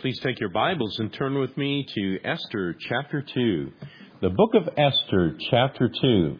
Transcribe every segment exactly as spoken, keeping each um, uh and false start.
Please take your Bibles and turn with me to Esther chapter two. The book of Esther chapter two.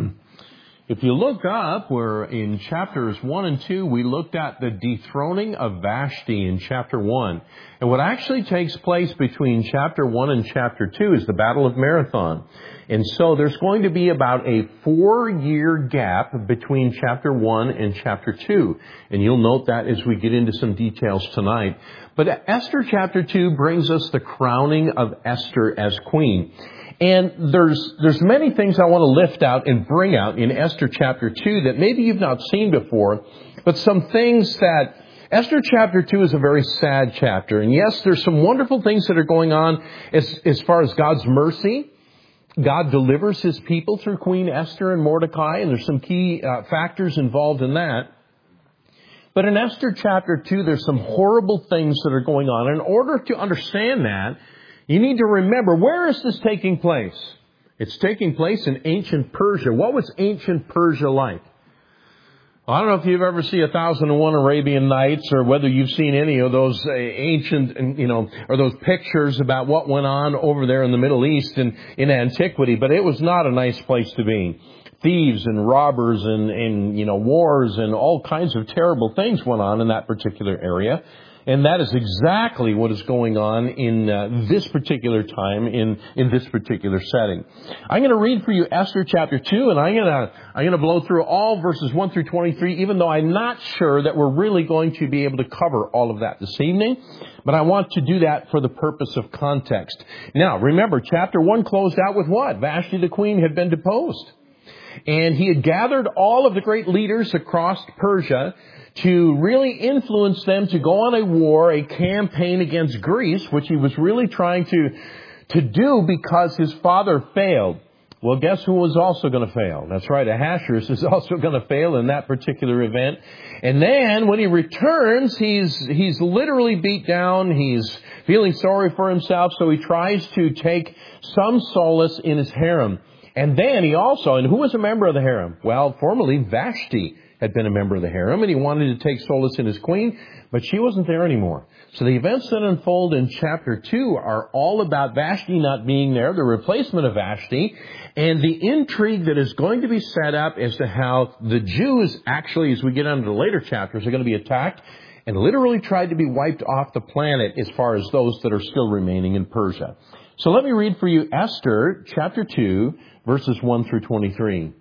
If you look up, we're in chapters one and two, we looked at the dethroning of Vashti in chapter one. And what actually takes place between chapter one and chapter two is the Battle of Marathon. And so there's going to be about a four-year gap between chapter one and chapter two. And you'll note that as we get into some details tonight. But Esther chapter two brings us the crowning of Esther as queen. And there's there's many things I want to lift out and bring out in Esther chapter two that maybe you've not seen before, but some things that Esther chapter two is a very sad chapter. And yes, there's some wonderful things that are going on as, as far as God's mercy. God delivers His people through Queen Esther and Mordecai, and there's some key uh, factors involved in that. But in Esther chapter two, there's some horrible things that are going on. In order to understand that, you need to remember, where is this taking place? It's taking place in ancient Persia. What was ancient Persia like? Well, I don't know if you've ever seen A Thousand and One Arabian Nights, or whether you've seen any of those uh, ancient, you know, or those pictures about what went on over there in the Middle East and in antiquity. But it was not a nice place to be. Thieves and robbers and, and, you know, wars and all kinds of terrible things went on in that particular area. And that is exactly what is going on in uh, this particular time, in, in this particular setting. I'm going to read for you Esther chapter two, and I'm going to I'm going to blow through all verses one through twenty-three, even though I'm not sure that we're really going to be able to cover all of that this evening. But I want to do that for the purpose of context. Now, remember, chapter one closed out with what? Vashti the queen had been deposed. And he had gathered all of the great leaders across Persia to really influence them to go on a war, a campaign against Greece, which he was really trying to, to do because his father failed. Well, guess who was also going to fail? That's right, Ahasuerus is also going to fail in that particular event. And then when he returns, he's, he's literally beat down. He's feeling sorry for himself, so he tries to take some solace in his harem. And then he also, and who was a member of the harem? Well, formerly Vashti had been a member of the harem, and he wanted to take solace in his queen, but she wasn't there anymore. So the events that unfold in chapter two are all about Vashti not being there, the replacement of Vashti, and the intrigue that is going to be set up as to how the Jews actually, as we get into the later chapters, are going to be attacked and literally tried to be wiped off the planet as far as those that are still remaining in Persia. So let me read for you Esther chapter two, verses one through twenty-three.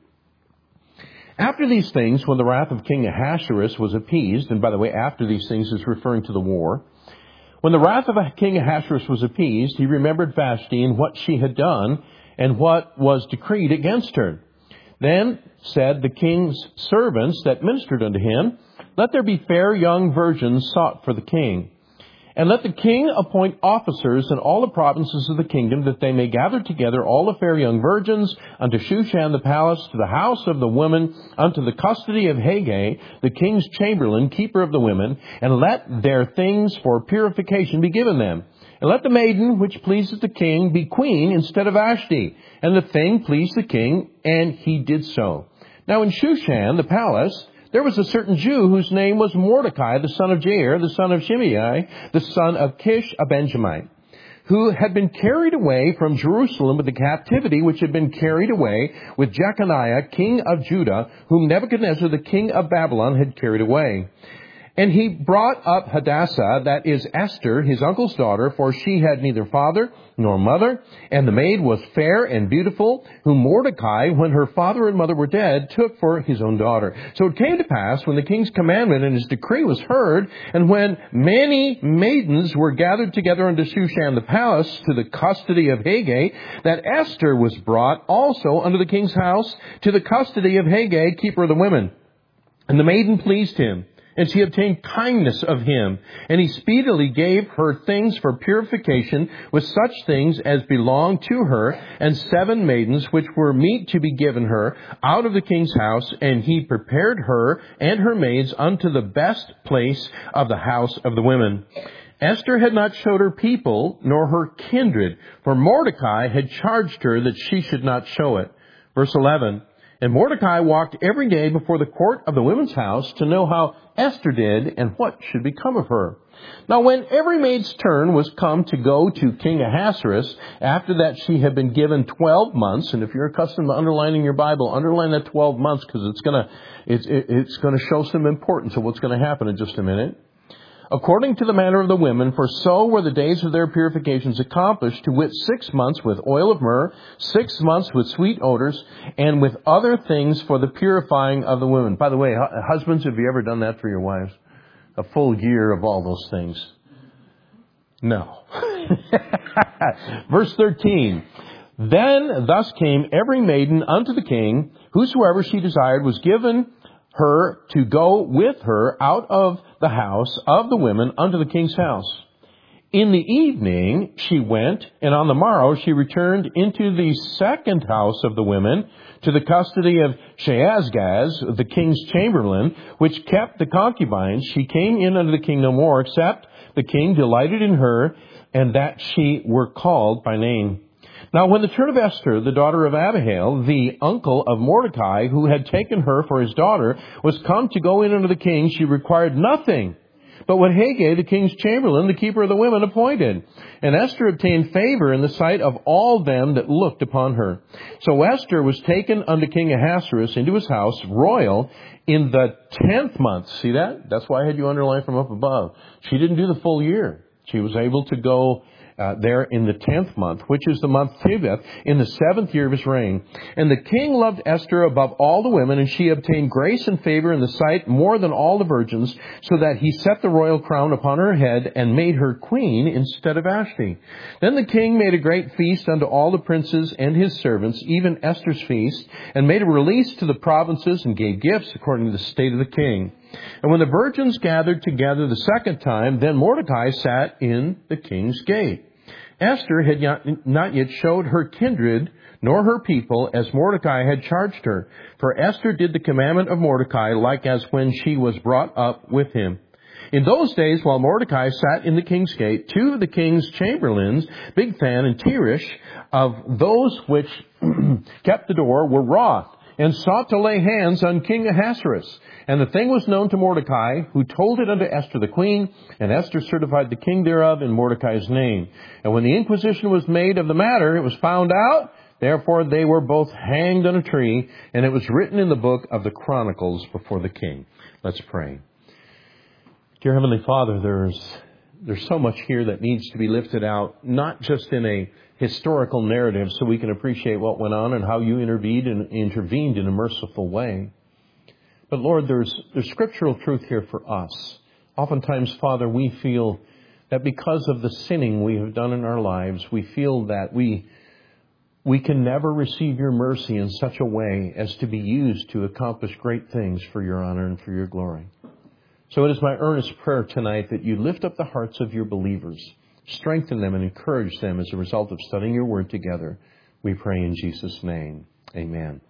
After these things, when the wrath of King Ahasuerus was appeased, and by the way, after these things is referring to the war, when the wrath of King Ahasuerus was appeased, he remembered Vashti and what she had done and what was decreed against her. Then said the king's servants that ministered unto him, let there be fair young virgins sought for the king. And let the king appoint officers in all the provinces of the kingdom, that they may gather together all the fair young virgins unto Shushan the palace, to the house of the women, unto the custody of Haggai, the king's chamberlain, keeper of the women, and let their things for purification be given them. And let the maiden which pleases the king be queen instead of Vashti. And the thing pleased the king, and he did so. Now in Shushan the palace, there was a certain Jew whose name was Mordecai, the son of Jair, the son of Shimei, the son of Kish, a Benjamite, who had been carried away from Jerusalem with the captivity which had been carried away with Jeconiah, king of Judah, whom Nebuchadnezzar, the king of Babylon, had carried away. And he brought up Hadassah, that is Esther, his uncle's daughter, for she had neither father nor mother, and the maid was fair and beautiful, whom Mordecai, when her father and mother were dead, took for his own daughter. So it came to pass, when the king's commandment and his decree was heard, and when many maidens were gathered together unto Shushan the palace, to the custody of Haggai, that Esther was brought also unto the king's house, to the custody of Haggai, keeper of the women. And the maiden pleased him, and she obtained kindness of him. And he speedily gave her things for purification, with such things as belonged to her, and seven maidens which were meet to be given her out of the king's house. And he prepared her and her maids unto the best place of the house of the women. Esther had not showed her people, nor her kindred, for Mordecai had charged her that she should not show it. Verse eleven. And Mordecai walked every day before the court of the women's house to know how Esther did and what should become of her. Now when every maid's turn was come to go to King Ahasuerus, after that she had been given twelve months, and if you're accustomed to underlining your Bible, underline that twelve months because it's going to it's, it's going to show some importance of what's going to happen in just a minute. According to the manner of the women, for so were the days of their purifications accomplished, to wit, six months with oil of myrrh, six months with sweet odors, and with other things for the purifying of the women. By the way, husbands, have you ever done that for your wives? A full year of all those things? No. Verse thirteen. Then thus came every maiden unto the king, whosoever she desired was given her to go with her out of the house of the women unto the king's house. In the evening she went, and on the morrow she returned into the second house of the women, to the custody of Shaashgaz, the king's chamberlain, which kept the concubines. She came in unto the king no more, except the king delighted in her, and that she were called by name. Now when the turn of Esther, the daughter of Abihail, the uncle of Mordecai, who had taken her for his daughter, was come to go in unto the king, she required nothing but what Hegai, the king's chamberlain, the keeper of the women, appointed. And Esther obtained favor in the sight of all them that looked upon her. So Esther was taken unto King Ahasuerus into his house, royal, in the tenth month. See that? That's why I had you underline from up above. She didn't do the full year. She was able to go Uh, there in the tenth month, which is the month Tebeth, in the seventh year of his reign. And the king loved Esther above all the women, and she obtained grace and favor in the sight more than all the virgins, so that he set the royal crown upon her head and made her queen instead of Vashti. Then the king made a great feast unto all the princes and his servants, even Esther's feast, and made a release to the provinces and gave gifts according to the state of the king. And when the virgins gathered together the second time, then Mordecai sat in the king's gate. Esther had not yet showed her kindred nor her people, as Mordecai had charged her. For Esther did the commandment of Mordecai, like as when she was brought up with him. In those days, while Mordecai sat in the king's gate, two of the king's chamberlains, Bigthan and Teresh, of those which kept the door, were wroth, and sought to lay hands on King Ahasuerus. And the thing was known to Mordecai, who told it unto Esther the queen, and Esther certified the king thereof in Mordecai's name. And when the inquisition was made of the matter, it was found out, therefore they were both hanged on a tree, and it was written in the book of the Chronicles before the king. Let's pray. Dear Heavenly Father, there's there's so much here that needs to be lifted out, not just in a historical narrative so we can appreciate what went on and how you intervened and intervened in a merciful way. But Lord, there's, there's scriptural truth here for us. Oftentimes, Father, we feel that because of the sinning we have done in our lives, we feel that we, we can never receive your mercy in such a way as to be used to accomplish great things for your honor and for your glory. So it is my earnest prayer tonight that you lift up the hearts of your believers, strengthen them and encourage them as a result of studying your word together. We pray in Jesus' name. Amen.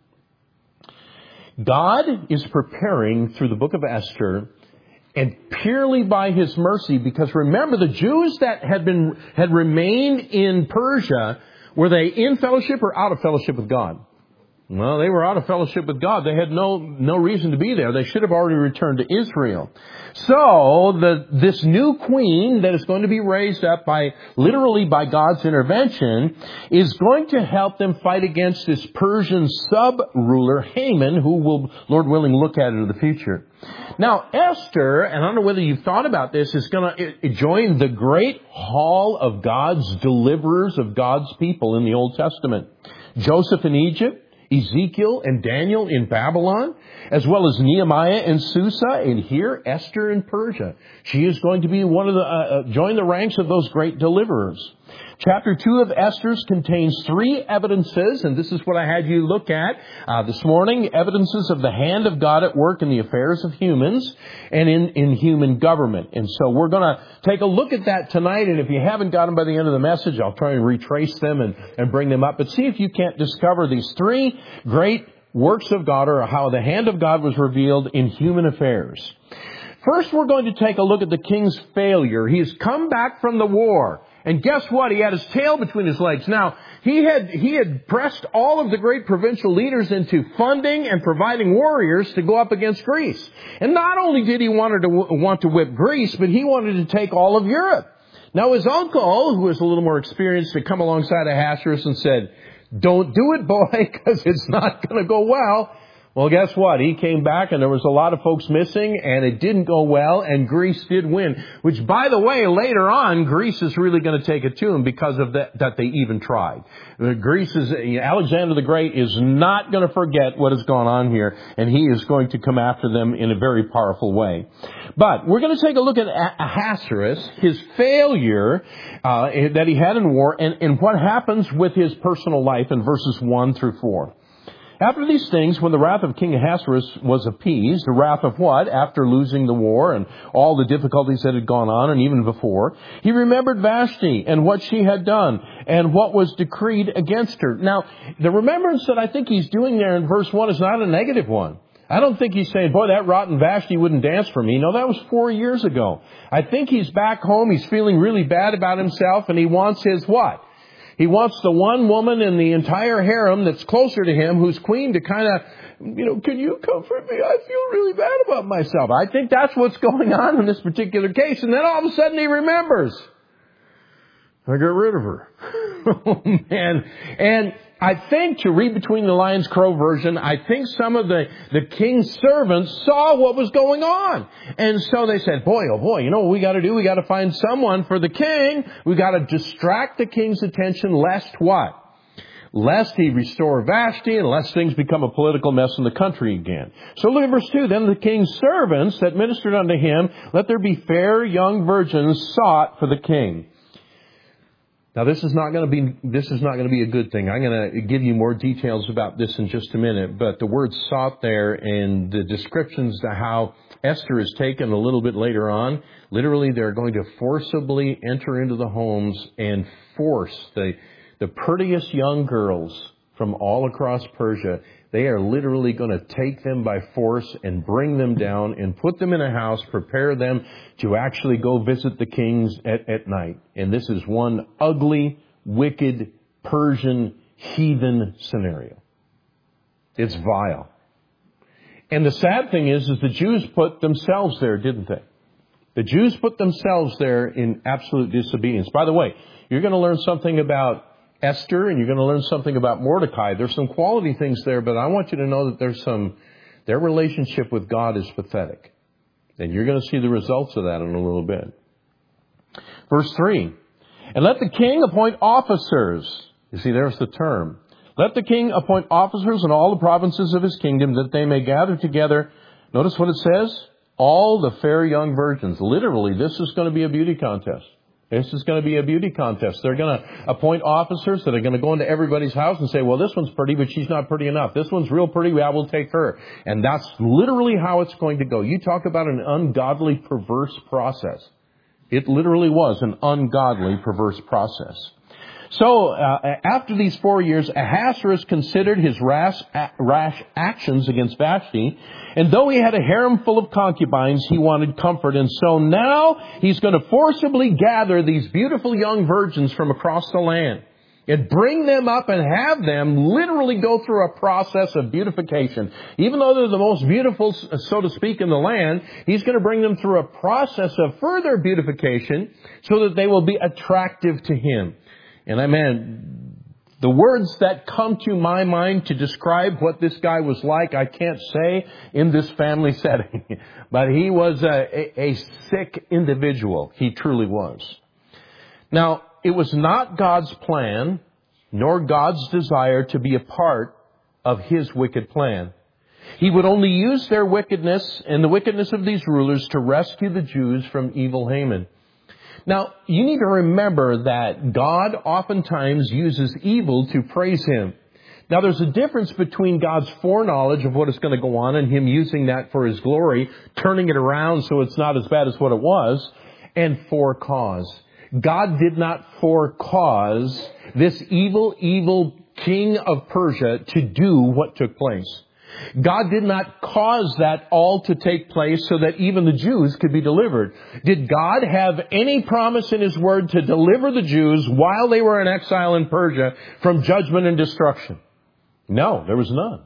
God is preparing through the book of Esther, and purely by his mercy, because remember, the Jews that had been had remained in Persia, were they in fellowship or out of fellowship with God? Well, they were out of fellowship with God. They had no no reason to be there. They should have already returned to Israel. So the this new queen that is going to be raised up by literally by God's intervention is going to help them fight against this Persian sub-ruler Haman, who will, Lord willing, look at in the future. Now, Esther, and I don't know whether you've thought about this, is going to join the great hall of God's deliverers of God's people in the Old Testament. Joseph in Egypt, Ezekiel and Daniel in Babylon, as well as Nehemiah and Susa, and here Esther in Persia. She is going to be one of the uh, join the ranks of those great deliverers. Chapter two of Esther's contains three evidences, and this is what I had you look at uh, this morning, evidences of the hand of God at work in the affairs of humans and in, in human government. And so we're going to take a look at that tonight, and if you haven't got them by the end of the message, I'll try and retrace them and, and bring them up. But see if you can't discover these three great works of God, or how the hand of God was revealed in human affairs. First, we're going to take a look at the king's failure. He's come back from the war. And guess what? He had his tail between his legs. Now, he had, he had pressed all of the great provincial leaders into funding and providing warriors to go up against Greece. And not only did he want to, want to whip Greece, but he wanted to take all of Europe. Now, his uncle, who was a little more experienced, had come alongside Ahasuerus and said, don't do it, boy, because it's not going to go well. Well, guess what? He came back and there was a lot of folks missing and it didn't go well and Greece did win. Which, by the way, later on, Greece is really going to take it to them because of that, that they even tried. Greece is, Alexander the Great is not going to forget what has gone on here, and he is going to come after them in a very powerful way. But we're going to take a look at Ahasuerus, his failure uh, that he had in war, and, and what happens with his personal life in verses one through four. After these things, when the wrath of King Ahasuerus was appeased, the wrath of what? After losing the war and all the difficulties that had gone on and even before, he remembered Vashti and what she had done and what was decreed against her. Now, the remembrance that I think he's doing there in verse one is not a negative one. I don't think he's saying, boy, that rotten Vashti wouldn't dance for me. No, that was four years ago. I think he's back home. He's feeling really bad about himself and he wants his what? He wants the one woman in the entire harem that's closer to him, who's queen, to kind of, you know, can you comfort me? I feel really bad about myself. I think that's what's going on in this particular case. And then all of a sudden he remembers, I got rid of her. Oh, man. And I think, to read between the lines crow version, I think some of the, the king's servants saw what was going on. And so they said, boy, oh boy, you know what we got to do? We got to find someone for the king. We got to distract the king's attention lest what? Lest he restore Vashti and lest things become a political mess in the country again. So look at verse two. Then the king's servants that ministered unto him, let there be fair young virgins sought for the king. Now, this is not going to be, this is not going to be a good thing. I'm going to give you more details about this in just a minute. But the word sought there and the descriptions to how Esther is taken a little bit later on, literally they're going to forcibly enter into the homes and force the, the prettiest young girls from all across Persia. They are literally going to take them by force and bring them down and put them in a house, prepare them to actually go visit the kings at, at night. And this is one ugly, wicked, Persian, heathen scenario. It's vile. And the sad thing is, is the Jews put themselves there, didn't they? The Jews put themselves there in absolute disobedience. By the way, you're going to learn something about Esther, and you're going to learn something about Mordecai. There's some quality things there, but I want you to know that there's some, their relationship with God is pathetic. And you're going to see the results of that in a little bit. Verse three. And let the king appoint officers. You see, there's the term. Let the king appoint officers in all the provinces of his kingdom that they may gather together. Notice what it says. All the fair young virgins. Literally, this is going to be a beauty contest. This is going to be a beauty contest. They're going to appoint officers that are going to go into everybody's house and say, well, this one's pretty, but she's not pretty enough. This one's real pretty. I will take her. And that's literally how it's going to go. You talk about an ungodly, perverse process. It literally was an ungodly, perverse process. So, uh, after these four years, Ahasuerus considered his rash, rash actions against Vashti, and though he had a harem full of concubines, he wanted comfort, and so now he's going to forcibly gather these beautiful young virgins from across the land and bring them up and have them literally go through a process of beautification. Even though they're the most beautiful, so to speak, in the land, he's going to bring them through a process of further beautification so that they will be attractive to him. And I mean, the words that come to my mind to describe what this guy was like, I can't say in this family setting. But he was a, a, a sick individual. He truly was. Now, it was not God's plan, nor God's desire to be a part of his wicked plan. He would only use their wickedness and the wickedness of these rulers to rescue the Jews from evil Haman. Now, you need to remember that God oftentimes uses evil to praise him. Now, there's a difference between God's foreknowledge of what is going to go on and him using that for his glory, turning it around so it's not as bad as what it was, and for cause. God did not for cause this evil, evil king of Persia to do what took place. God did not cause that all to take place so that even the Jews could be delivered. Did God have any promise in His Word to deliver the Jews while they were in exile in Persia from judgment and destruction? No, there was none.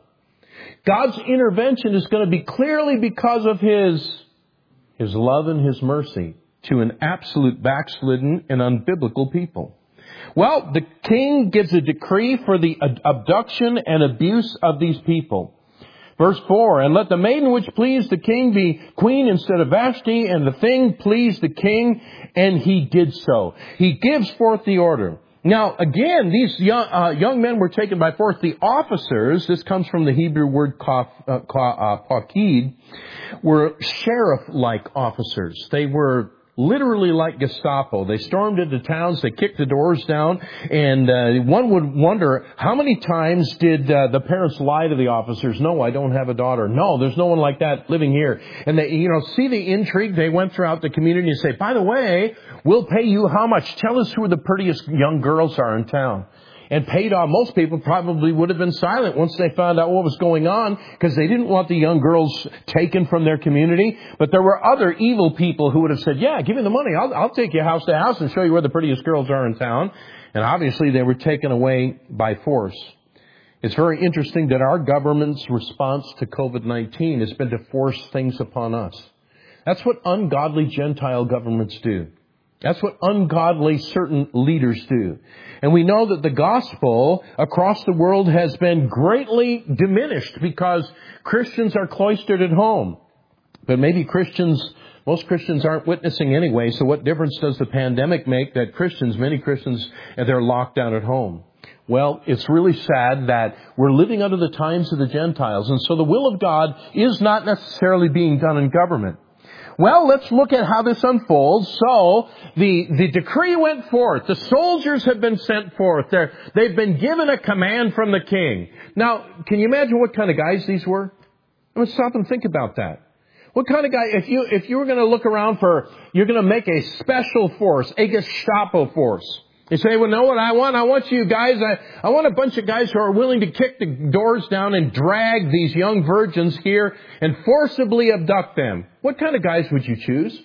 God's intervention is going to be clearly because of His, His love and His mercy to an absolute backslidden and unbiblical people. Well, the king gives a decree for the abduction and abuse of these people. Verse four, and let the maiden which pleased the king be queen instead of Vashti, and the thing pleased the king, and he did so. He gives forth the order. Now, again, these young, uh, young men were taken by force. The officers, this comes from the Hebrew word kaf, uh, uh, pakid, were sheriff-like officers. They were literally like Gestapo. They stormed into towns, they kicked the doors down, and uh, one would wonder, how many times did uh, the parents lie to the officers? No, I don't have a daughter. No, there's no one like that living here. And they, you know, see the intrigue they went throughout the community and say, by the way, we'll pay you how much? Tell us who the prettiest young girls are in town. And paid off. Most people probably would have been silent once they found out what was going on, because they didn't want the young girls taken from their community. But there were other evil people who would have said, yeah, give me the money. I'll, I'll take you house to house and show you where the prettiest girls are in town. And obviously they were taken away by force. It's very interesting that our government's response to covid nineteen has been to force things upon us. That's what ungodly Gentile governments do. That's what ungodly certain leaders do. And we know that the gospel across the world has been greatly diminished because Christians are cloistered at home. But maybe Christians, most Christians aren't witnessing anyway, so what difference does the pandemic make that Christians, many Christians, they're locked down at home? Well, it's really sad that we're living under the times of the Gentiles, and so the will of God is not necessarily being done in government. Well, let's look at how this unfolds. So, the, the decree went forth. The soldiers have been sent forth. They're, they've been given a command from the king. Now, can you imagine what kind of guys these were? I mean, stop and think about that. What kind of guy, if you, if you were going to look around for, you're going to make a special force, a Gestapo force. You say, well, know what I want? I want you guys, I, I want a bunch of guys who are willing to kick the doors down and drag these young virgins here and forcibly abduct them. What kind of guys would you choose?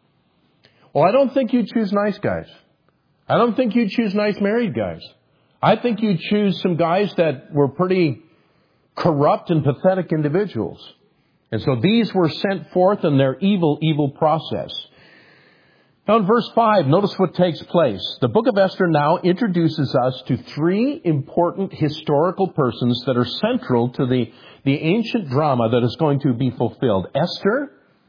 Well, I don't think you'd choose nice guys. I don't think you'd choose nice married guys. I think you'd choose some guys that were pretty corrupt and pathetic individuals. And so these were sent forth in their evil, evil process. Now in verse five, notice what takes place. The book of Esther now introduces us to three important historical persons that are central to the, the ancient drama that is going to be fulfilled. Esther,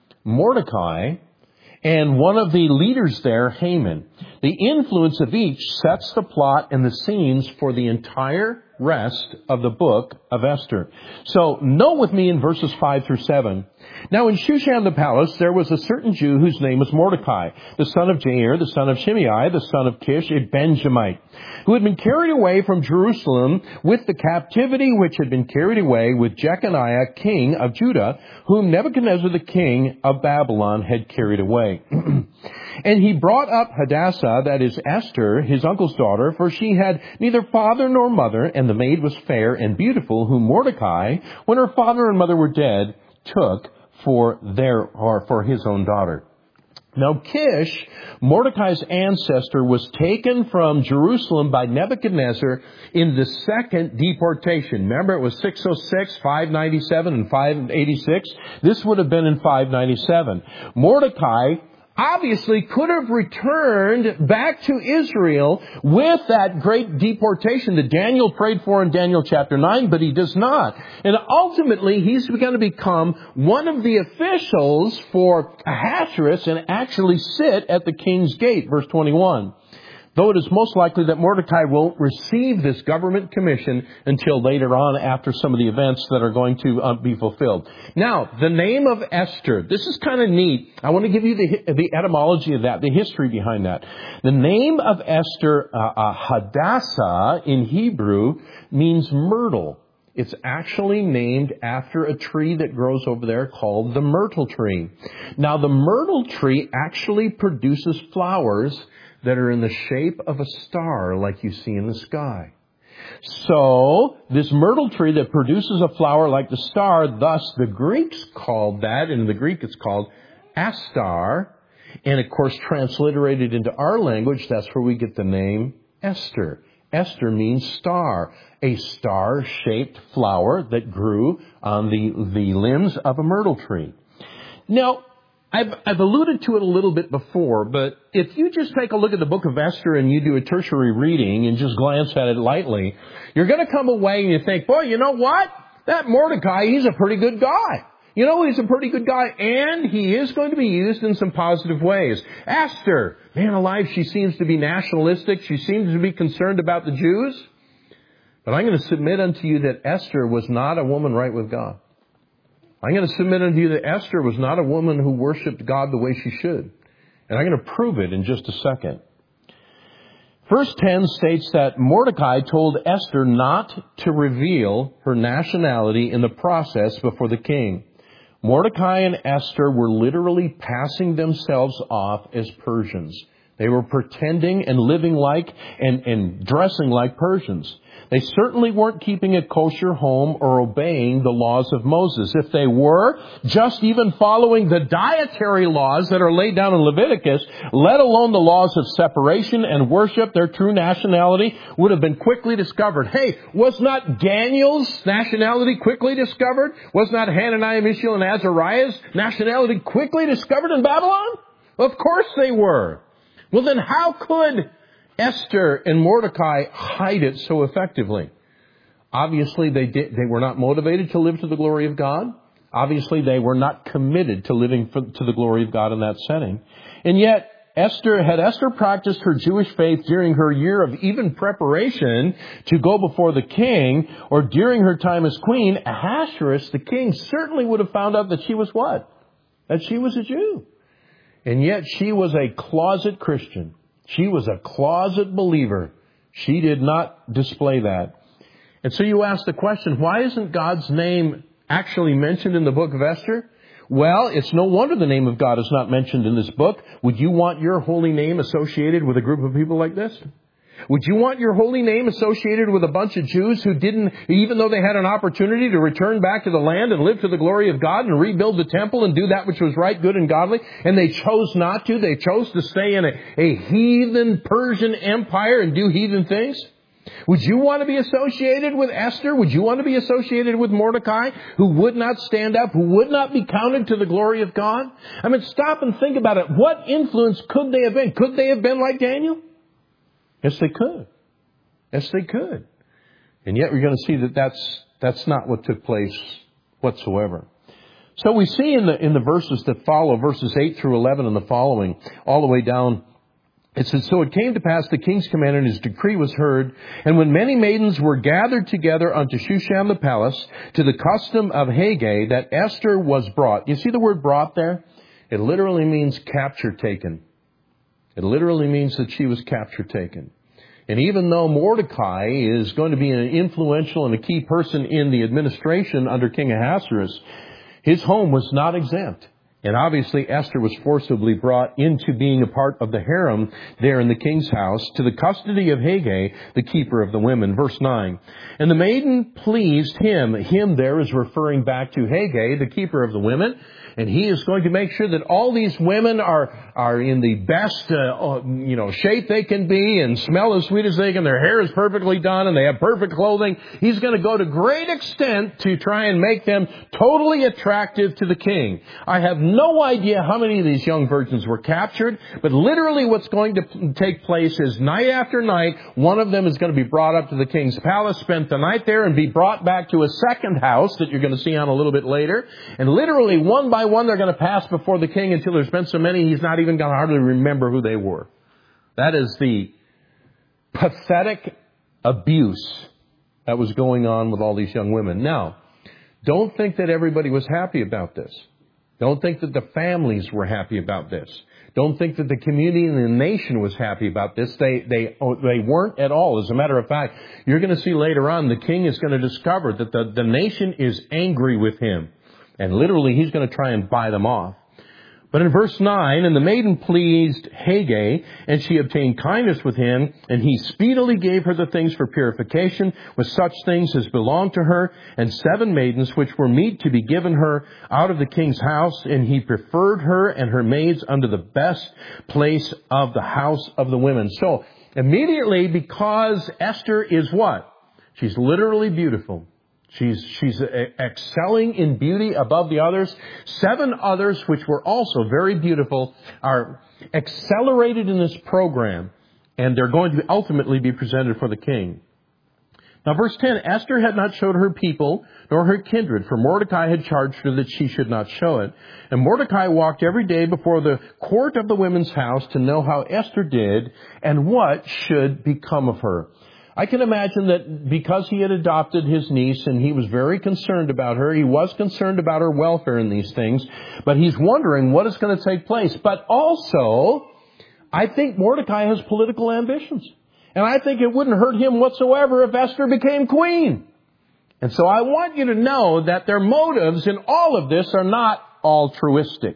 Mordecai, and one of the leaders there, Haman. The influence of each sets the plot and the scenes for the entire rest of the book of Esther. So note with me in verses five through seven. Now in Shushan the palace there was a certain Jew whose name was Mordecai, the son of Jair, the son of Shimei, the son of Kish, a Benjamite, who had been carried away from Jerusalem with the captivity which had been carried away with Jeconiah, king of Judah, whom Nebuchadnezzar the king of Babylon had carried away. And he brought up Hadassah, that is Esther, his uncle's daughter, for she had neither father nor mother, and the maid was fair and beautiful, whom Mordecai, when her father and mother were dead, took for their or for his own daughter. Now Kish, Mordecai's ancestor, was taken from Jerusalem by Nebuchadnezzar in the second deportation. Remember, it was six oh six, five ninety-seven, and five eighty-six. This would have been in five ninety-seven. Mordecai obviously could have returned back to Israel with that great deportation that Daniel prayed for in Daniel chapter nine, but he does not. And ultimately, he's going to become one of the officials for Ahasuerus and actually sit at the king's gate, verse twenty-one. Though it is most likely that Mordecai won't receive this government commission until later on after some of the events that are going to uh, be fulfilled. Now, the name of Esther. This is kind of neat. I want to give you the, the etymology of that, the history behind that. The name of Esther, uh, uh, Hadassah in Hebrew, means myrtle. It's actually named after a tree that grows over there called the myrtle tree. Now, the myrtle tree actually produces flowers that are in the shape of a star like you see in the sky. So, this myrtle tree that produces a flower like the star, thus the Greeks called that, in the Greek it's called Astar. And of course, transliterated into our language, that's where we get the name Esther. Esther means star, a star-shaped flower that grew on the, the limbs of a myrtle tree. Now, I've, I've alluded to it a little bit before, but if you just take a look at the book of Esther and you do a tertiary reading and just glance at it lightly, you're going to come away and you think, boy, you know what? That Mordecai, he's a pretty good guy. You know, he's a pretty good guy, and he is going to be used in some positive ways. Esther, man alive, she seems to be nationalistic. She seems to be concerned about the Jews. But I'm going to submit unto you that Esther was not a woman right with God. I'm going to submit unto you that Esther was not a woman who worshiped God the way she should. And I'm going to prove it in just a second. Verse ten states that Mordecai told Esther not to reveal her nationality in the process before the king. Mordecai and Esther were literally passing themselves off as Persians. They were pretending and living like and, and dressing like Persians. They certainly weren't keeping a kosher home or obeying the laws of Moses. If they were, just even following the dietary laws that are laid down in Leviticus, let alone the laws of separation and worship, their true nationality would have been quickly discovered. Hey, was not Daniel's nationality quickly discovered? Was not Hananiah, Mishael, and Azariah's nationality quickly discovered in Babylon? Of course they were. Well, then how could Esther and Mordecai hide it so effectively? Obviously, they did, they were not motivated to live to the glory of God. Obviously, they were not committed to living for, to the glory of God in that setting. And yet, Esther, had Esther practiced her Jewish faith during her year of even preparation to go before the king, or during her time as queen, Ahasuerus, the king, certainly would have found out that she was what? That she was a Jew. And yet, she was a closet Christian. She was a closet believer. She did not display that. And so you ask the question, why isn't God's name actually mentioned in the book of Esther? Well, it's no wonder the name of God is not mentioned in this book. Would you want your holy name associated with a group of people like this? Would you want your holy name associated with a bunch of Jews who didn't, even though they had an opportunity to return back to the land and live to the glory of God and rebuild the temple and do that which was right, good, and godly, and they chose not to? They chose to stay in a, a heathen Persian empire and do heathen things? Would you want to be associated with Esther? Would you want to be associated with Mordecai, who would not stand up, who would not be counted to the glory of God? I mean, stop and think about it. What influence could they have been? Could they have been like Daniel? Yes, they could. Yes, they could. And yet we're going to see that that's, that's not what took place whatsoever. So we see in the, in the verses that follow, verses eight through eleven and the following, all the way down, it says, "So it came to pass, the king's command and his decree was heard, and when many maidens were gathered together unto Shushan the palace, to the custom of Haggai, that Esther was brought." You see the word brought there? It literally means capture taken. It literally means that she was capture taken. And even though Mordecai is going to be an influential and a key person in the administration under King Ahasuerus, his home was not exempt. And obviously Esther was forcibly brought into being a part of the harem there in the king's house, to the custody of Haggai, the keeper of the women. Verse nine. "And the maiden pleased him." Him there is referring back to Haggai, the keeper of the women. And he is going to make sure that all these women are, are in the best, uh, you know, shape they can be and smell as sweet as they can. Their hair is perfectly done and they have perfect clothing. He's going to go to great extent to try and make them totally attractive to the king. I have no idea how many of these young virgins were captured, but literally what's going to take place is night after night, one of them is going to be brought up to the king's palace, spent the night there, and be brought back to a second house that you're going to see on a little bit later. And literally one by one, they're going to pass before the king until there's been so many he's not even going to hardly remember who they were. That is the pathetic abuse that was going on with all these young women. Now, don't think that everybody was happy about this. Don't think that the families were happy about this. Don't think that the community and the nation was happy about this. They, they, they weren't at all. As a matter of fact, you're going to see later on, the king is going to discover that the, the nation is angry with him. And literally, he's going to try and buy them off. But in verse nine, and the maiden pleased Haggai, and she obtained kindness with him, and he speedily gave her the things for purification, with such things as belonged to her, and seven maidens which were meet to be given her out of the king's house, and he preferred her and her maids unto the best place of the house of the women. So, immediately, because Esther is what? She's literally beautiful. She's, she's excelling in beauty above the others. Seven others, which were also very beautiful, are accelerated in this program, and they're going to ultimately be presented for the king. Now, verse ten, Esther had not showed her people, nor her kindred, for Mordecai had charged her that she should not show it. And Mordecai walked every day before the court of the women's house to know how Esther did, and what should become of her. I can imagine that because he had adopted his niece and he was very concerned about her, he was concerned about her welfare in these things, but he's wondering what is going to take place. But also, I think Mordecai has political ambitions. And I think it wouldn't hurt him whatsoever if Esther became queen. And so I want you to know that their motives in all of this are not altruistic.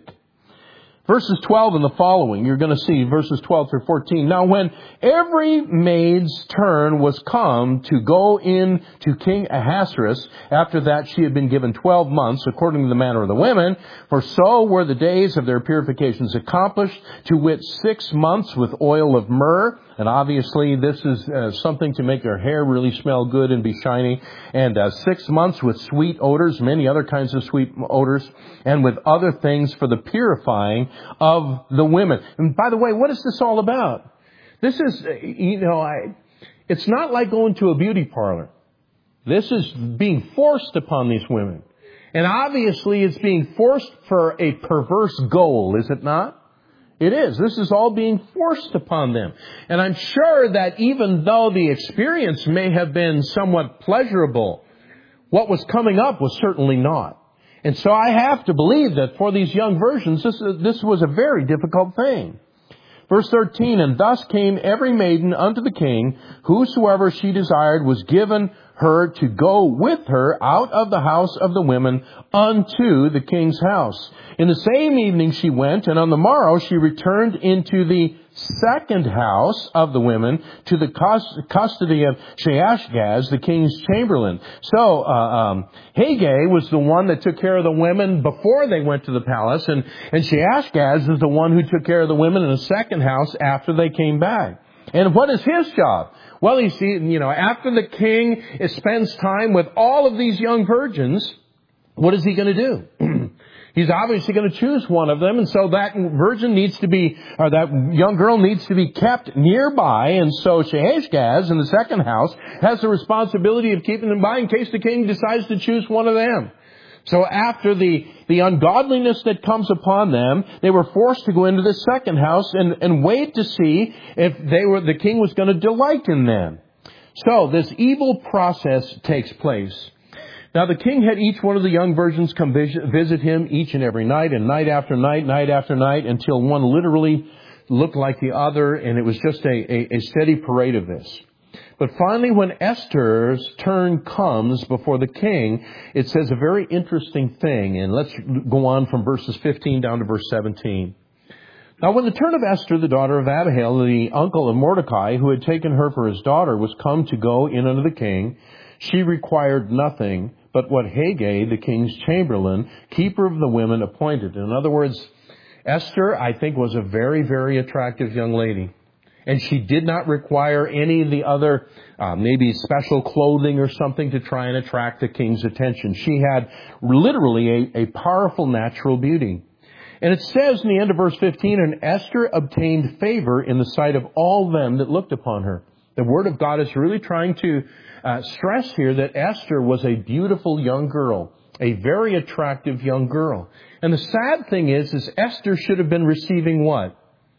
Verses twelve and the following, you're going to see verses twelve through fourteen. Now when every maid's turn was come to go in to King Ahasuerus, after that she had been given twelve months, according to the manner of the women, for so were the days of their purifications accomplished, to wit six months with oil of myrrh. And obviously this is uh, something to make their hair really smell good and be shiny. And uh, six months with sweet odors, many other kinds of sweet odors, and with other things for the purifying of the women. And by the way, what is this all about? This is, you know, I, it's not like going to a beauty parlor. This is being forced upon these women. And obviously it's being forced for a perverse goal, is it not? It is. This is all being forced upon them. And I'm sure that even though the experience may have been somewhat pleasurable, what was coming up was certainly not. And so I have to believe that for these young virgins, this, this was a very difficult thing. Verse thirteen, and thus came every maiden unto the king, whosoever she desired was given her to go with her out of the house of the women unto the king's house. In the same evening she went, and on the morrow she returned into the second house of the women to the custody of Shaashgaz, the king's chamberlain. So, uh, um, Haggai was the one that took care of the women before they went to the palace, and, and Shaashgaz is the one who took care of the women in the second house after they came back. And what is his job? Well, you see, you know, after the king spends time with all of these young virgins, what is he going to do? He's obviously going to choose one of them, and so that virgin needs to be, or that young girl needs to be kept nearby, and so Shaashgaz in the second house has the responsibility of keeping them by in case the king decides to choose one of them. So after the, the ungodliness that comes upon them, they were forced to go into the second house and, and wait to see if they were, the king was going to delight in them. So this evil process takes place. Now the king had each one of the young virgins come visit him each and every night, and night after night, night after night, until one literally looked like the other, and it was just a, a, a steady parade of this. But finally, when Esther's turn comes before the king, it says a very interesting thing. And let's go on from verses fifteen down to verse seventeen. Now, when the turn of Esther, the daughter of Abihail, the uncle of Mordecai, who had taken her for his daughter, was come to go in unto the king, she required nothing but what Haggai, the king's chamberlain, keeper of the women, appointed. In other words, Esther, I think, was a very, very attractive young lady. And she did not require any of the other, uh, maybe special clothing or something to try and attract the king's attention. She had literally a, a powerful natural beauty. And it says in the end of verse fifteen, and Esther obtained favor in the sight of all them that looked upon her. The Word of God is really trying to uh, stress here that Esther was a beautiful young girl, a very attractive young girl. And the sad thing is, is Esther should have been receiving what?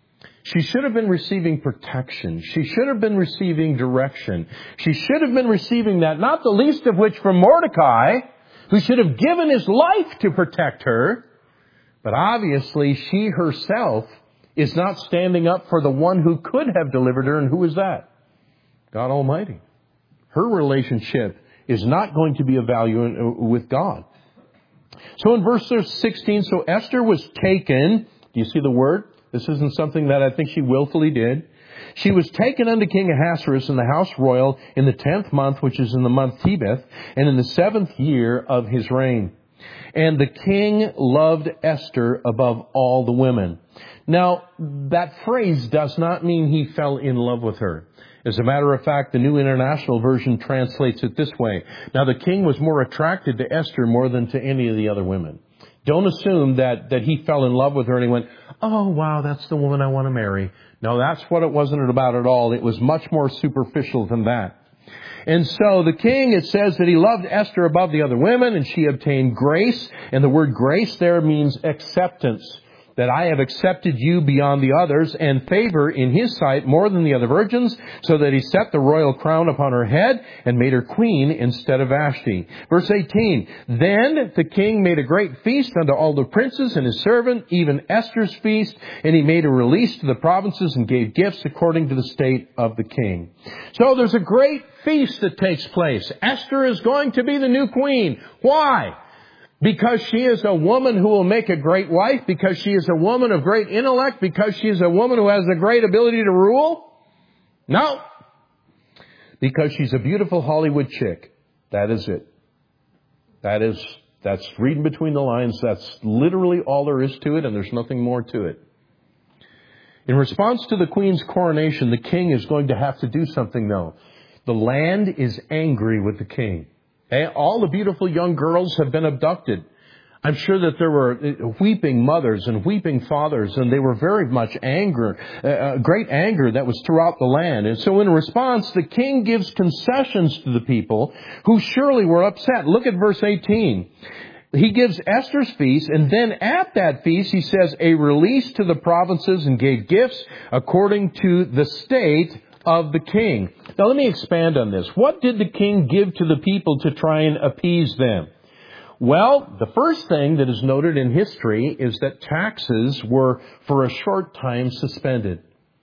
She should have been receiving protection. She should have been receiving direction. She should have been receiving that, not the least of which from Mordecai, who should have given his life to protect her. But obviously, she herself is not standing up for the one who could have delivered her. And who is that? God Almighty. Her relationship is not going to be of value with God. So in verse sixteen, so Esther was taken Do you see the word? This isn't something that I think she willfully did. She was taken unto King Ahasuerus in the house royal in the tenth month, which is in the month Tebeth, and in the seventh year of his reign. And the king loved Esther above all the women. Now, that phrase does not mean he fell in love with her. As a matter of fact, the New International Version translates it this way. Now, the king was more attracted to Esther more than to any of the other women. Don't assume that, that he fell in love with her and he went, oh, wow, that's the woman I want to marry. No, that's what it wasn't about at all. It was much more superficial than that. And so the king, it says that he loved Esther above the other women, and she obtained grace. And the word grace there means acceptance. That I have accepted you beyond the others, and favor in his sight more than the other virgins, so that he set the royal crown upon her head and made her queen instead of Vashti. Verse eighteen, then the king made a great feast unto all the princes and his servant, even Esther's feast, and he made a release to the provinces and gave gifts according to the state of the king. So there's a great feast that takes place. Esther is going to be the new queen. Why? Because she is a woman who will make a great wife, because she is a woman of great intellect, because she is a woman who has a great ability to rule? No. Because she's a beautiful Hollywood chick. That is it. That is, that's reading between the lines. That's literally all there is to it, and there's nothing more to it. In response to the queen's coronation, the king is going to have to do something, though. The land is angry with the king. All the beautiful young girls have been abducted. I'm sure that there were weeping mothers and weeping fathers, and they were very much anger, uh, great anger that was throughout the land. And so in response, the king gives concessions to the people who surely were upset. Look at verse eighteen. He gives Esther's feast, and then at that feast, he says, a release to the provinces and gave gifts according to the state of the king. Now let me expand on this. What did the king give to the people to try and appease them? Well, the first thing that is noted in history is that taxes were for a short time suspended.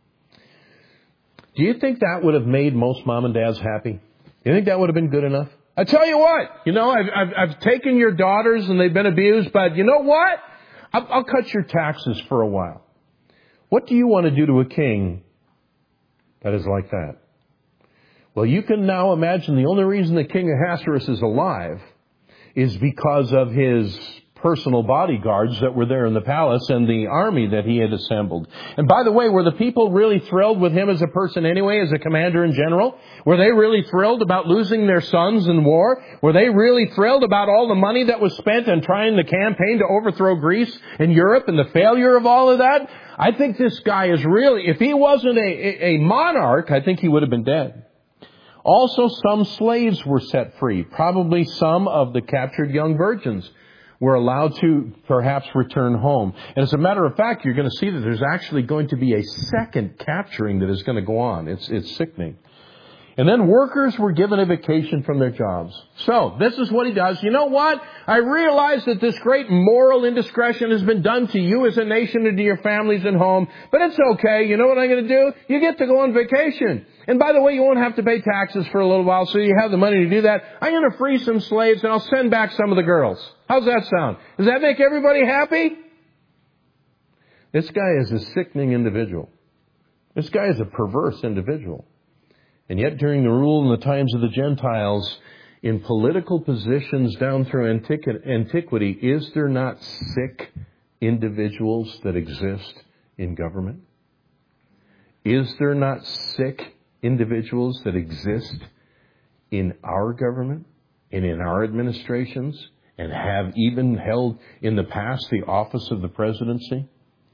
Do you think that would have made most mom and dads happy? Do you think that would have been good enough? I tell you what, you know, I've, I've, I've taken your daughters and they've been abused, but you know what? I'll, I'll cut your taxes for a while. What do you want to do to a king that is like that? Well, you can now imagine the only reason that King Ahasuerus is alive is because of his personal bodyguards that were there in the palace and the army that he had assembled. And by the way, were the people really thrilled with him as a person anyway, as a commander in general? Were they really thrilled about losing their sons in war? Were they really thrilled about all the money that was spent on trying the campaign to overthrow Greece and Europe and the failure of all of that? I think this guy is really, if he wasn't a, a monarch, I think he would have been dead. Also, some slaves were set free. Probably some of the captured young virgins were allowed to perhaps return home. And as a matter of fact, you're going to see that there's actually going to be a second capturing that is going to go on. It's, it's sickening. And then workers were given a vacation from their jobs. So, this is what he does. You know what? I realize that this great moral indiscretion has been done to you as a nation and to your families and home, but it's okay. You know what I'm going to do? You get to go on vacation. And by the way, you won't have to pay taxes for a little while, so you have the money to do that. I'm going to free some slaves, and I'll send back some of the girls. How's that sound? Does that make everybody happy? This guy is a sickening individual. This guy is a perverse individual. And yet during the rule in the times of the Gentiles, in political positions down through antiquity, is there not sick individuals that exist in government? Is there not sick individuals that exist in our government and in our administrations and have even held in the past the office of the presidency?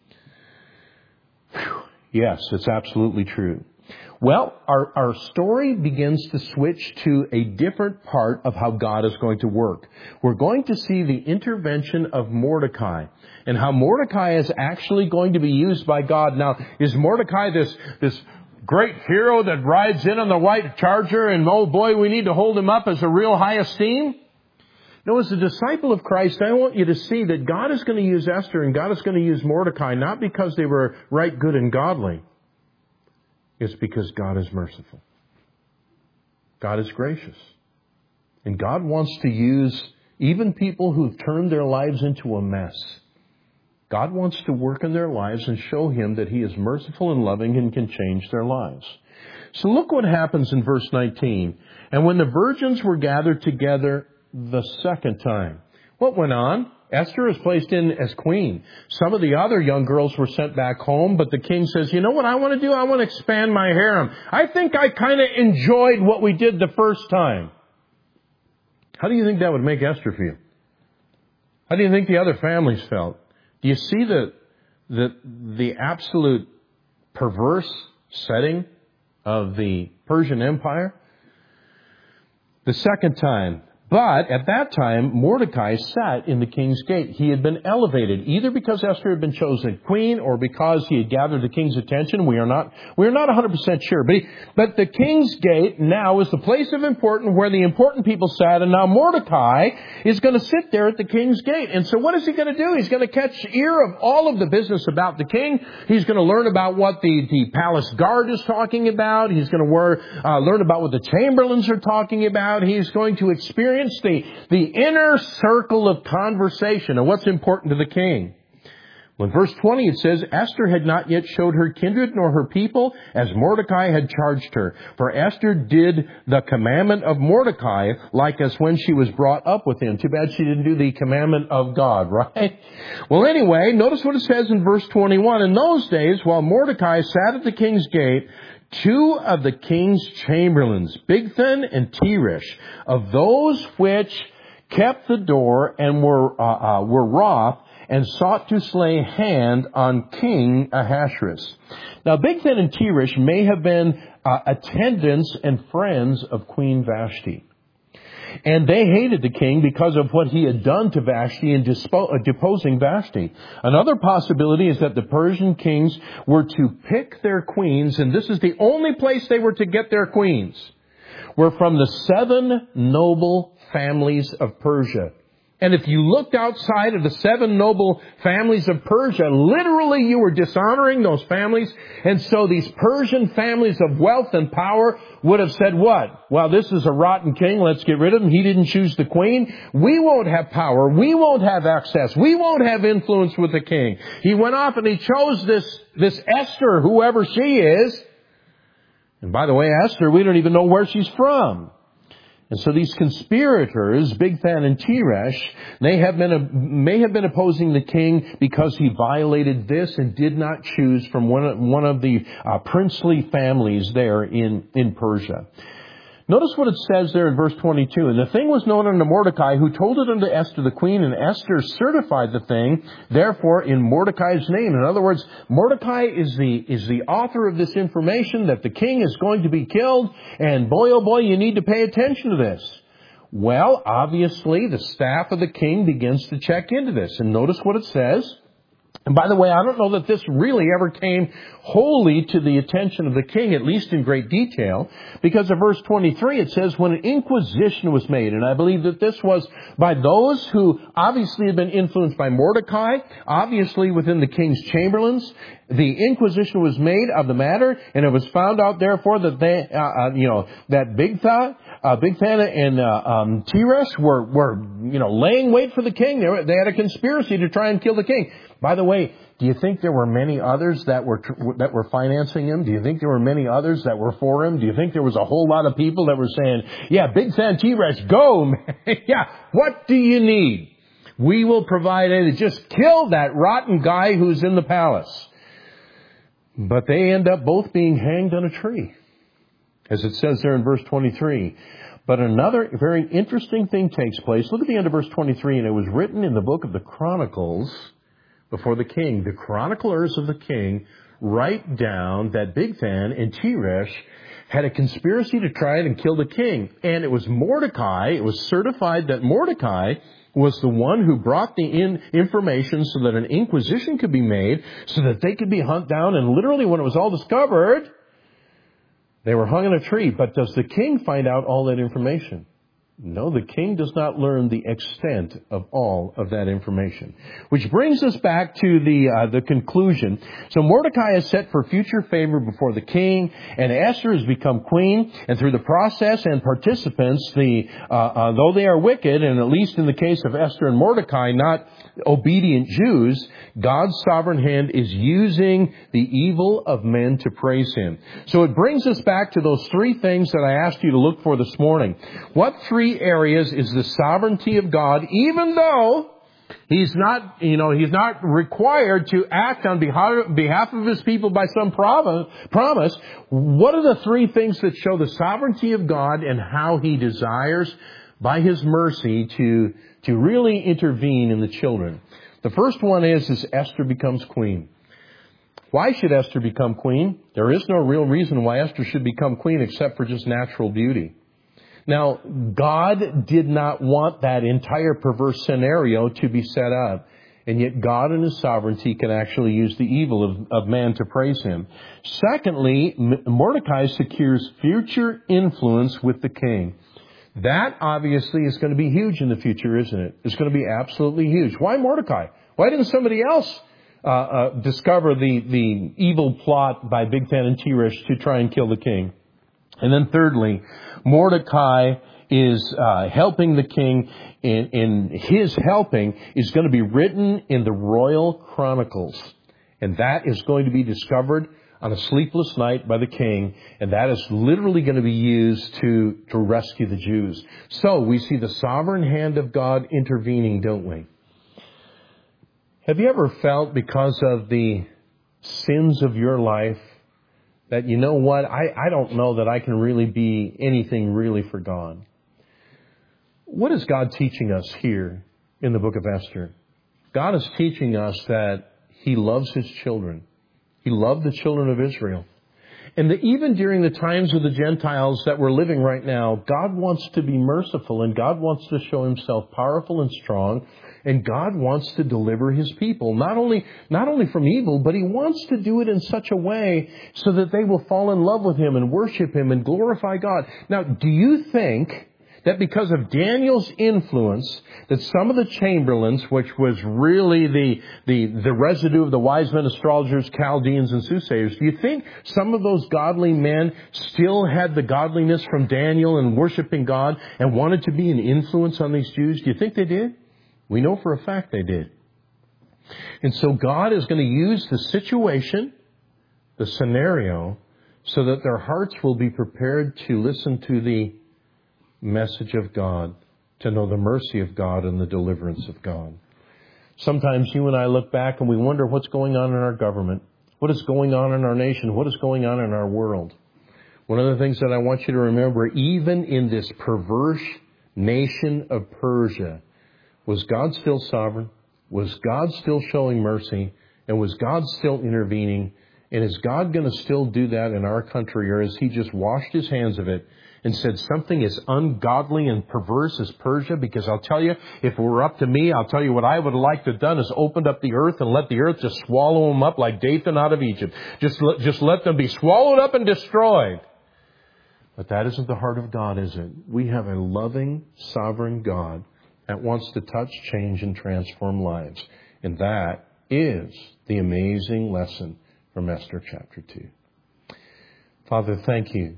Whew. Yes, it's absolutely true. Well, our, our story begins to switch to a different part of how God is going to work. We're going to see the intervention of Mordecai and how Mordecai is actually going to be used by God. Now, is Mordecai this, this great hero that rides in on the white charger and, oh boy, we need to hold him up as a real high esteem? No, as a disciple of Christ, I want you to see that God is going to use Esther and God is going to use Mordecai, not because they were right, good, and godly. It's because God is merciful. God is gracious. And God wants to use even people who've turned their lives into a mess. God wants to work in their lives and show him that he is merciful and loving and can change their lives. So look what happens in verse nineteen. And when the virgins were gathered together the second time. What went on? Esther is placed in as queen. Some of the other young girls were sent back home, but the king says, you know what I want to do? I want to expand my harem. I think I kind of enjoyed what we did the first time. How do you think that would make Esther feel? How do you think the other families felt? Do you see the, the, the absolute perverse setting of the Persian Empire? The second time. But at that time, Mordecai sat in the king's gate. He had been elevated, either because Esther had been chosen queen or because he had gathered the king's attention. We are not, we are not one hundred percent sure. But, he, but the king's gate now is the place of importance where the important people sat. And now Mordecai is going to sit there at the king's gate. And so what is he going to do? He's going to catch ear of all of the business about the king. He's going to learn about what the, the palace guard is talking about. He's going to wor- uh, learn about what the chamberlains are talking about. He's going to experience The, the inner circle of conversation and what's important to the king. Well, in verse twenty it says, Esther had not yet showed her kindred nor her people as Mordecai had charged her. For Esther did the commandment of Mordecai like as when she was brought up with him. Too bad she didn't do the commandment of God, right? Well, anyway, notice what it says in verse twenty-one. In those days, while Mordecai sat at the king's gate, two of the king's chamberlains, Bigthan and Teresh, of those which kept the door and were uh, uh, were wroth and sought to lay hand on King Ahasuerus. Now, Bigthan and Teresh may have been uh, attendants and friends of Queen Vashti. And they hated the king because of what he had done to Vashti in dispo- uh, deposing Vashti. Another possibility is that the Persian kings were to pick their queens, and this is the only place they were to get their queens, were from the seven noble families of Persia. And if you looked outside of the seven noble families of Persia, literally you were dishonoring those families. And so these Persian families of wealth and power would have said what? Well, this is a rotten king. Let's get rid of him. He didn't choose the queen. We won't have power. We won't have access. We won't have influence with the king. He went off and he chose this, this Esther, whoever she is. And by the way, Esther, we don't even know where she's from. And so these conspirators, Bigthan and Teresh, they have been, may have been opposing the king because he violated this and did not choose from one of, one of the uh, princely families there in, in Persia. Notice what it says there in verse twenty-two. And the thing was known unto Mordecai, who told it unto Esther the queen, and Esther certified the thing, therefore in Mordecai's name. In other words, Mordecai is the, is the author of this information that the king is going to be killed, and boy oh boy, you need to pay attention to this. Well, obviously the staff of the king begins to check into this, and notice what it says. And by the way, I don't know that this really ever came wholly to the attention of the king, at least in great detail, because of verse twenty-three, it says, when an inquisition was made, and I believe that this was by those who obviously had been influenced by Mordecai, obviously within the king's chamberlains, the inquisition was made of the matter, and it was found out, therefore, that they, uh, uh, you know, that Bigthan, uh, Bigthan and uh, um, Teresh were, were, you know, laying wait for the king. They, were, they had a conspiracy to try and kill the king. By the way, do you think there were many others that were that were financing him? Do you think there were many others that were for him? Do you think there was a whole lot of people that were saying, yeah, Bigthan, Teresh, go, man. Yeah, what do you need? We will provide it. Just kill that rotten guy who's in the palace. But they end up both being hanged on a tree, as it says there in verse twenty-three. But another very interesting thing takes place. Look at the end of verse twenty-three. And it was written in the book of the Chronicles before the king. The chroniclers of the king write down that Bigthan and Teresh had a conspiracy to try and kill the king. And it was Mordecai, it was certified that Mordecai was the one who brought the in information so that an inquisition could be made, so that they could be hunted down. And literally when it was all discovered, they were hung on a tree. But does the king find out all that information? No, the king does not learn the extent of all of that information. Which brings us back to the uh, the conclusion. So Mordecai is set for future favor before the king, and Esther has become queen. And through the process and participants, the uh, uh, though they are wicked, and at least in the case of Esther and Mordecai, not obedient Jews, God's sovereign hand is using the evil of men to praise Him. So it brings us back to those three things that I asked you to look for this morning. What three areas is the sovereignty of God, even though He's not, you know, He's not required to act on behalf of His people by some promise. What are the three things that show the sovereignty of God and how He desires, by His mercy, to, to really intervene in the children? The first one is, is Esther becomes queen. Why should Esther become queen? There is no real reason why Esther should become queen except for just natural beauty. Now, God did not want that entire perverse scenario to be set up. And yet God in His sovereignty can actually use the evil of, of man to praise Him. Secondly, Mordecai secures future influence with the king. That obviously is going to be huge in the future, isn't it? It's going to be absolutely huge. Why Mordecai? Why didn't somebody else uh, uh, discover the, the evil plot by Bigthan and Teresh to try and kill the king? And then thirdly, Mordecai is uh, helping the king, and, and his helping is going to be written in the royal chronicles. And that is going to be discovered on a sleepless night by the king, and that is literally going to be used to, to rescue the Jews. So we see the sovereign hand of God intervening, don't we? Have you ever felt, because of the sins of your life, that, you know what, I, I don't know that I can really be anything really for God? What is God teaching us here in the book of Esther? God is teaching us that He loves His children. He loved the children of Israel. And that even during the times of the Gentiles that we're living right now, God wants to be merciful, and God wants to show Himself powerful and strong, and God wants to deliver His people, not only, not only from evil, but He wants to do it in such a way so that they will fall in love with Him and worship Him and glorify God. Now, do you think that because of Daniel's influence, that some of the chamberlains, which was really the, the, the residue of the wise men, astrologers, Chaldeans, and soothsayers, do you think some of those godly men still had the godliness from Daniel and worshiping God and wanted to be an influence on these Jews? Do you think they did? We know for a fact they did. And so God is going to use the situation, the scenario, so that their hearts will be prepared to listen to the message of God, to know the mercy of God and the deliverance of God. Sometimes you and I look back and we wonder what's going on in our government, what is going on in our nation, what is going on in our world. One of the things that I want you to remember, even in this perverse nation of Persia, was God still sovereign? Was God still showing mercy? And was God still intervening? And is God going to still do that in our country? Or has He just washed His hands of it and said something as ungodly and perverse as Persia? Because I'll tell you, if it were up to me, I'll tell you what I would have liked to have done is opened up the earth and let the earth just swallow them up like Dathan out of Egypt. Just let, just let them be swallowed up and destroyed. But that isn't the heart of God, is it? We have a loving, sovereign God that wants to touch, change, and transform lives. And that is the amazing lesson from Esther chapter two. Father, thank You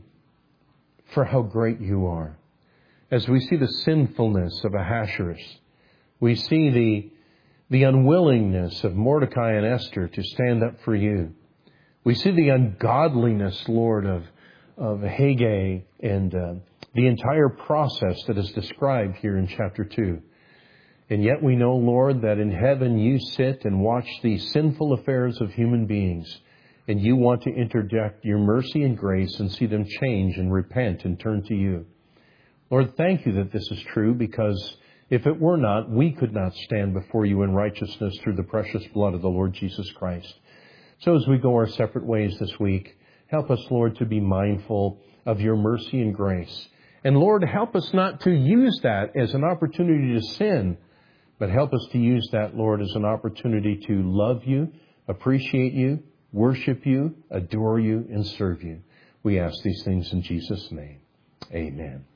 for how great You are. As we see the sinfulness of Ahasuerus, we see the, the unwillingness of Mordecai and Esther to stand up for You. We see the ungodliness, Lord, of, of Haggai and uh, the entire process that is described here in chapter two. And yet we know, Lord, that in heaven You sit and watch the sinful affairs of human beings. And You want to interject Your mercy and grace and see them change and repent and turn to You. Lord, thank You that this is true, because if it were not, we could not stand before You in righteousness through the precious blood of the Lord Jesus Christ. So as we go our separate ways this week, help us, Lord, to be mindful of Your mercy and grace. And Lord, help us not to use that as an opportunity to sin, but help us to use that, Lord, as an opportunity to love You, appreciate You, worship You, adore You, and serve You. We ask these things in Jesus' name. Amen.